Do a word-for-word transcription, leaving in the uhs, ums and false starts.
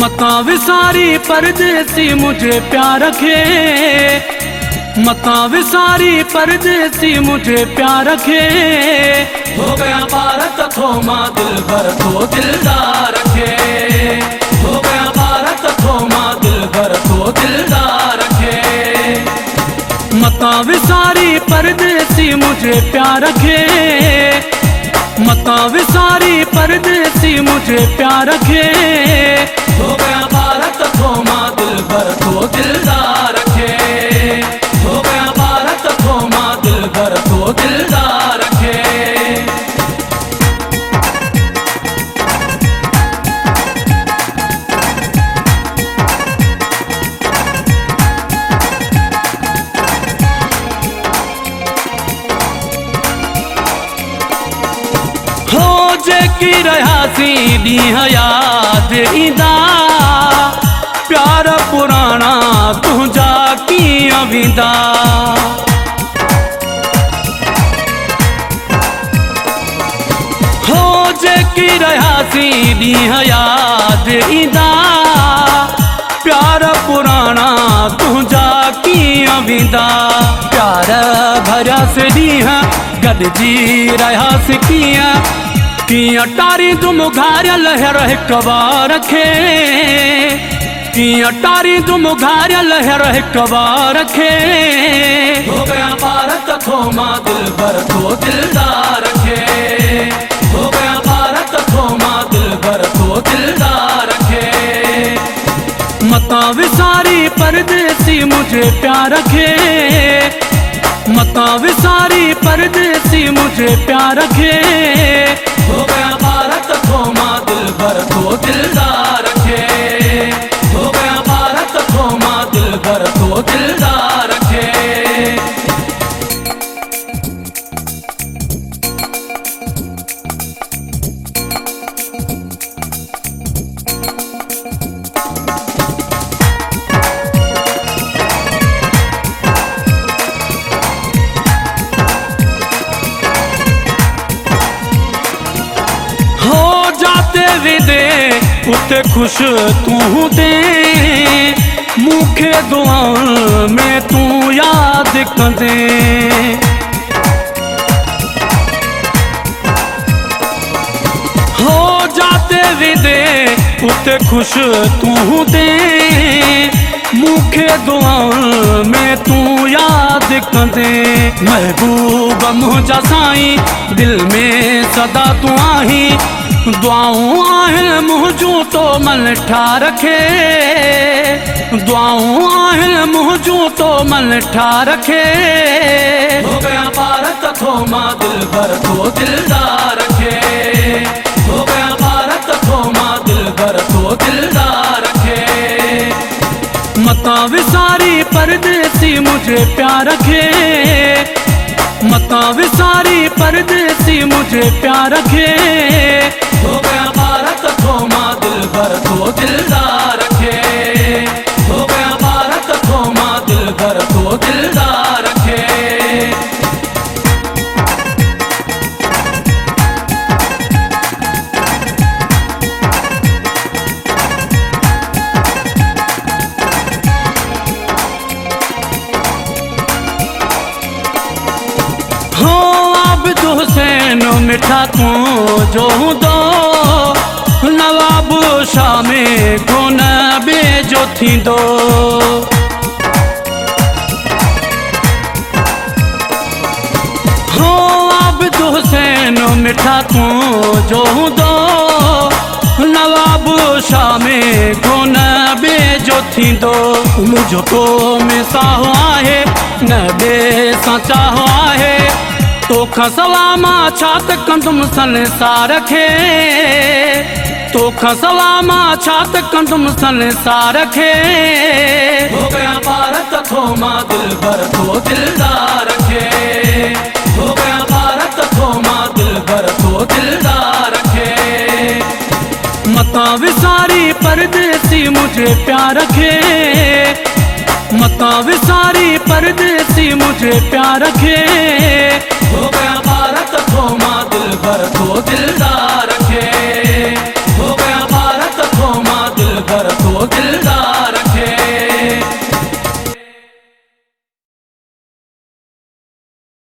मता विसारी परदेसी मुझे प्यार रखे, मता विसारी परदेसी मुझे प्यार रखे। हो गया भारत थो माँ दिल भर तो दिलदार रखे, हो गया भारत थो माँ दिल भर तो दिलदार रखे। मता विसारी परदेसी मुझे प्यार रखे, मता विसारी परदेसी मुझे प्यार रखे। हो गया भारत थो माँ दिल भर तो दिलदार रखे, हो गया भारत थो माँ दिल भर तो दिलदार रखे। हो जेकी रहासी ॾींहं याद ईंदा, प्यार पुराना तुझा कीअं वेंदा। हो जेकी रहासी ॾींहं याद ईंदा, प्यार पुराना तुझा कीअं वेंदा। प्यार भरियासीं ॾींहं गॾिजी रहियासीं कीअं, कियां टारी तुम घारियल हींअर हिकु बार रखे, कियां टारी तुम घारियल हींअर हिकु बार रखे। हो गया भारत थो माँ दिल भर तो दिलदार रखे, हो गया भारत थो माँ दिल भर तो दिलदार रखे। मता विसारी परदेसी मुझे प्यार रखे, मता विसारी परदेसी मुझे प्यार रखे। हो गया भारत थो माँ दिल भर तो दिलदार रखे, हो गया भारत थो माँ दिल भर तो दिलदार रखे। दे उते खुश तू दे, मूंखे दुआउं में तू याद कंदे। हो जाते विदे उते खुश तू दे, मूंखे दुआउं में तू याद कंदे। महबूब मुंहिंजा साईं दिल में सदा तू आहीं, दुआऊं आहिनि मुंहिंजूं तो मन ठार रखे, दुआऊं आहिनि मुंहिंजूं तो मन ठार रखे। हो गया भारत थो माँ दिल भर तो दिलदार रखे, हो गया भारत थो माँ दिल भर तो दिलदार रखे। मता विसारी परदेसी मुझे प्यार रखे, मता विसारी परदेसी मुझे प्यार रखे। हो गया भारत थो माँ दिल भर तो दिलदार रखे, हो गया भारत थो माँ दिल भर तो दिलदार रखे। हो आबिद हुसैन मिठा तू जो दो, नवाब शाह में कोन बेजो थींदो। हो आबिद हुसैन मिठा तू जो दो, नवाब शाह में कोन बेजो थींदो। मुंहिंजो तो में साहो आहे न ॿिए सां चाहो आहे, तोखां सवा मां छा त कंदुमि संसार खे, तोखां सवा मां छा त कंदुमि संसार खे। हो गया भारत थो माँ दिल भर तो दिलदार रखे, हो गया भारत थो माँ दिल भर तो दिलदार रखे। मता विसारी परदेसी मुझे प्यार रखे, मता विसारी परदेसी मुझे प्यार रखे। हो गया भारत थो माँ दिल भर तो दिलदार रखे, हो गया भारत थो माँ दिल भर भर तो